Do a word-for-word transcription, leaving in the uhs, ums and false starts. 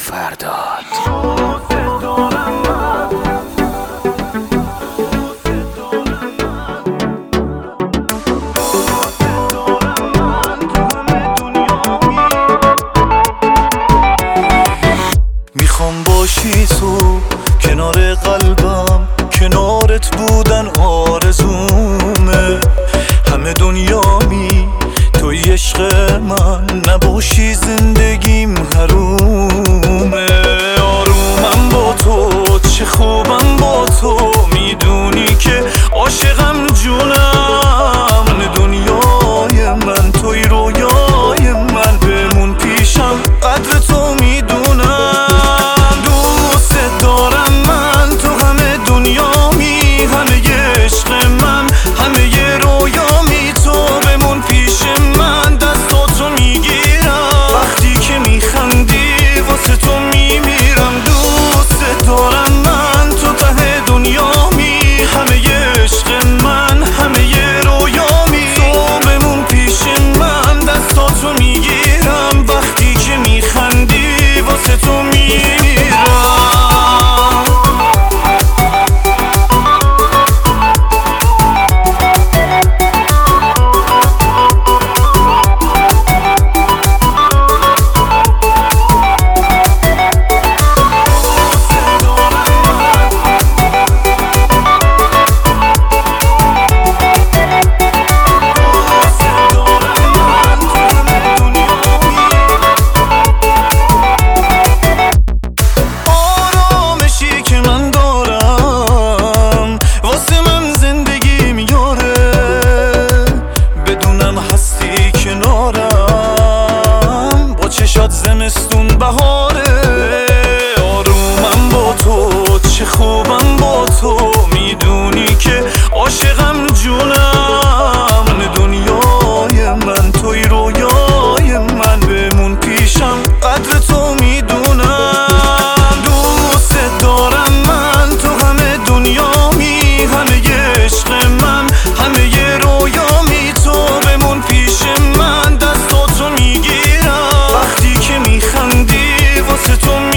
فرداد. میخوام باشی تو کنار قلبم، کنارت بودن آرزومه. همه دنیامی توی عشق من، نباشی زندگیم حرومه. آرومم با تو، چه خوبم با تو، میدونی که عاشقم جونم. دنیای من توی رویای من، بمون پیشم قدر تو میدونم. دوست دارم من، تو همه دنیامی، همه عشق من، همه رویامی. تو بمون پیش من، دستاتو میگیرم، وقتی که میخندی واسه تو میمیرم. دوست دارم من، تو ته دنیامی، همه عشق من، همه رویامی. تو بمون پیش من، دستاتو میگیرم، وقتی که میخندی واسه تو میمیرم. زمستون بهاره، آرومم با تو، چه خوبم با تو، میدونی که عاشقم جونم. دنیای من توی رویای من، بمون پیشم قدر تو میدونم. دوست دارم من، تو همه دنیامی، همه عشق من، همه رویامی. تو بمون پیش من، دستاتو میگیرم، وقتی که میخندی واسه تو